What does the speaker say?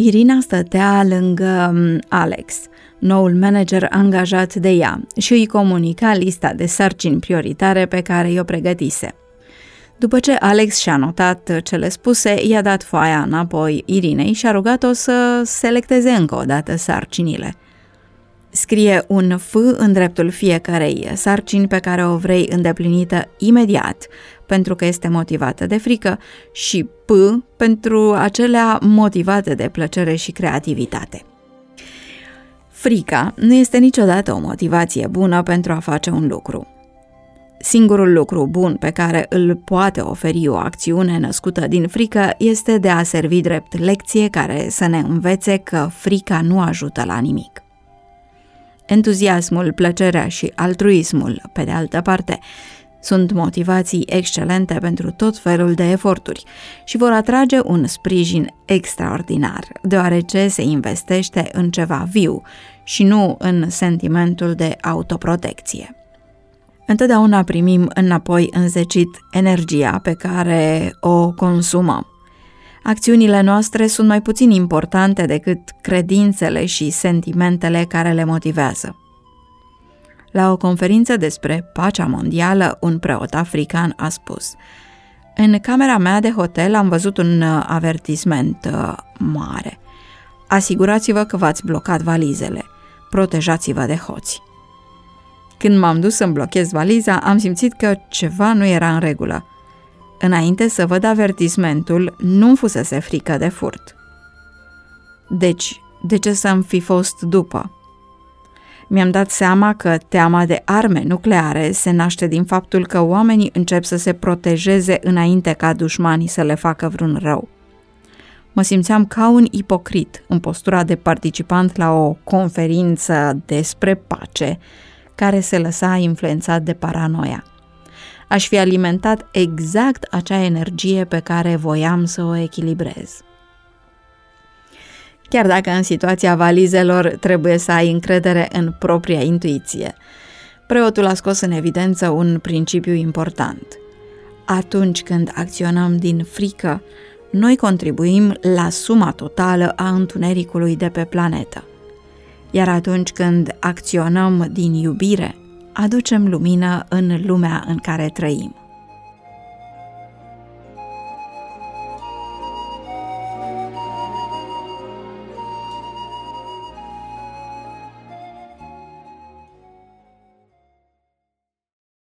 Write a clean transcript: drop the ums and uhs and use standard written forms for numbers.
Irina stătea lângă Alex, noul manager angajat de ea, și îi comunica lista de sarcini prioritare pe care i-o pregătise. După ce Alex și-a notat cele spuse, i-a dat foaia înapoi Irinei și a rugat-o să selecteze încă o dată sarcinile. Scrie un F în dreptul fiecărei sarcini pe care o vrei îndeplinită imediat, pentru că este motivată de frică, și P pentru acelea motivate de plăcere și creativitate. Frica nu este niciodată o motivație bună pentru a face un lucru. Singurul lucru bun pe care îl poate oferi o acțiune născută din frică este de a servi drept lecție care să ne învețe că frica nu ajută la nimic. Entuziasmul, plăcerea și altruismul, pe de altă parte, sunt motivații excelente pentru tot felul de eforturi și vor atrage un sprijin extraordinar, deoarece se investește în ceva viu și nu în sentimentul de autoprotecție. Întotdeauna primim înapoi înzecit energia pe care o consumăm. Acțiunile noastre sunt mai puțin importante decât credințele și sentimentele care le motivează. La o conferință despre pacea mondială, un preot african a spus: "În camera mea de hotel am văzut un avertisment mare. Asigurați-vă că v-ați blocat valizele. Protejați-vă de hoți." Când m-am dus să-mi blochez valiza, am simțit că ceva nu era în regulă. Înainte să văd avertismentul, nu-mi fusese frică de furt. Deci, de ce să-mi fi fost după? Mi-am dat seama că teama de arme nucleare se naște din faptul că oamenii încep să se protejeze înainte ca dușmanii să le facă vreun rău. Mă simțeam ca un ipocrit în postura de participant la o conferință despre pace, care se lăsa influențat de paranoia. Aș fi alimentat exact acea energie pe care voiam să o echilibrez. Chiar dacă în situația valizelor trebuie să ai încredere în propria intuiție, preotul a scos în evidență un principiu important. Atunci când acționăm din frică, noi contribuim la suma totală a întunericului de pe planetă. Iar atunci când acționăm din iubire, aducem lumină în lumea în care trăim.